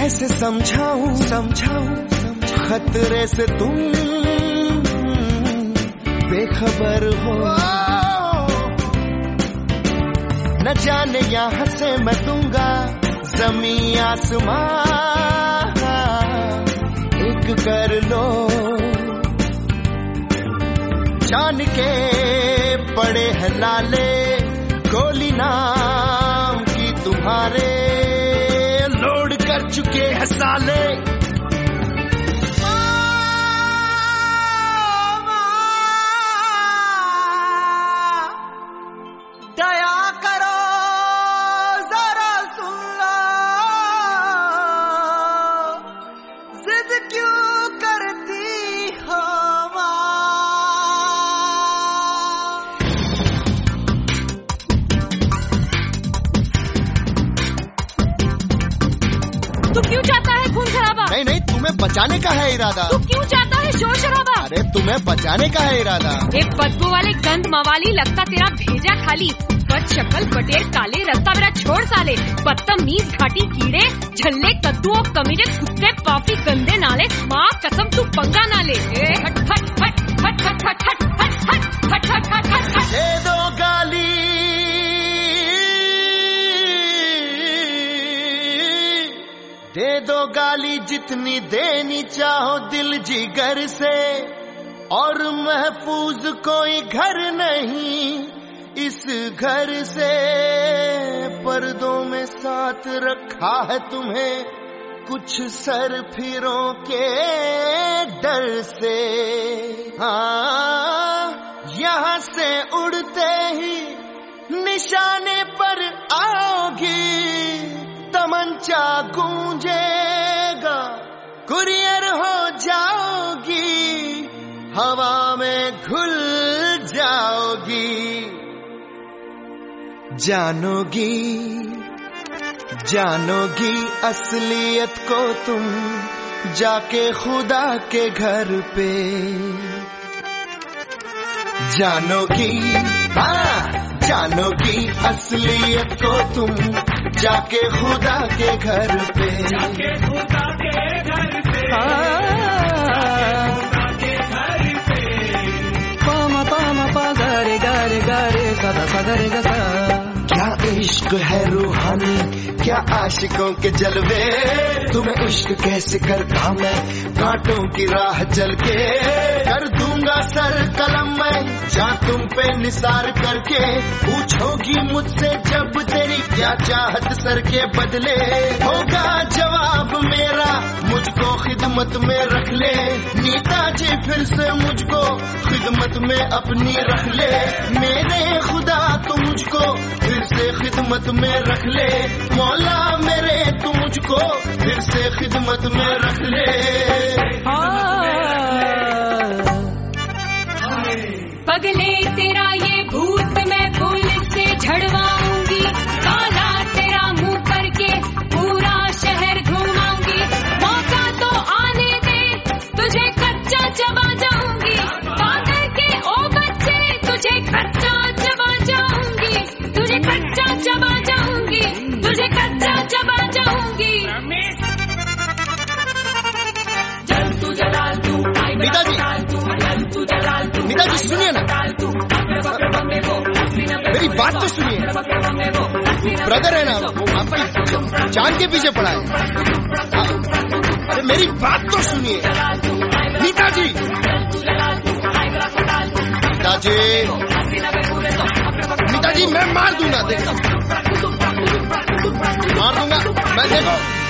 कैसे समझाऊं खतरे से तुम बेखबर हो। न जाने यहाँ से मैं दूंगा ज़मीं आसमां एक कर लो। जान के पड़े हैं लाले गोली नाम की तुम्हारे लोड कर चुके हैं साले। दया करो जरा सुन लो, जिद क्यों करती हो माँ। तू क्यों चाहता है खून खराबा? नहीं, तुम्हें बचाने का है इरादा। तू क्यों चाहता है शोर शराबा? अरे तुम्हें बचाने का है इरादा। एक बदबू वाले गंद मवाली लगता तेरा भेजा खाली। बद शक्ल बटेर काले रास्ता मेरा छोड़ साले। बदतमीज घाटी कीड़े झल्ले कद्दू और कमीरे कुत्ते पापी गंदे नाले। माँ कसम तू पंगा ना ले। हट हट हट हट हट हट हट हट हट हट हट हट हट। दे दो गाली दे दो गाली जितनी देनी चाहो दिल जिगर से। और महफूज कोई घर नहीं इस घर से। पर्दों में साथ रखा है तुम्हें कुछ सर फिरों के डर से। हाँ यहाँ से उड़ते ही निशाने पर आओगी। तमंचा गूंजेगा कुरियर हो जाओगी। हवा में घुल जाओगी। जानोगी असलियत को तुम जाके खुदा के घर पे। जानोगी असलियत को तुम जाके खुदा के घर पे। क्या इश्क है रूहानी क्या आशिकों के जलवे। तुम्हें इश्क कैसे करता मैं कांटों की राह चल के। कर दूंगा सर कलम मैं जा तुम पे निसार करके। पूछोगी मुझसे जब तेरी क्या चाहत सर के बदले। होगा जवाब मेरा मुझको खिदमत में रख ले। नेताजी फिर से मुझको खिदमत में अपनी रख ले। मेरे खुदा तू मुझको फिर से खिदमत में रख ले। मौला मेरे तू मुझको फिर से खिदमत में रख ले। पगले तेरा ये भूत मैं पुलिस से झड़वाऊंगी। काला तेरा मुंह करके पूरा शहर घुमाऊंगी। मौका तो आने दे तुझे कच्चा चबा जाऊंगी। पागल के ओ बच्चे तुझे कच्चा चबा जाऊंगी। तुझे कच्चा चबा जाऊंगी। तुझे कच्चा चबा जाऊंगी। जल तू जलाल तू नेताजी सुनिए ना, मेरी बात तो सुनिए। ब्रदर है ना वो आपकी जान के पीछे पड़ा है। अरे मेरी बात तो सुनिए नेताजी। नेताजी मैं मार दूंगा। देखो मार दूंगा मैं। देखो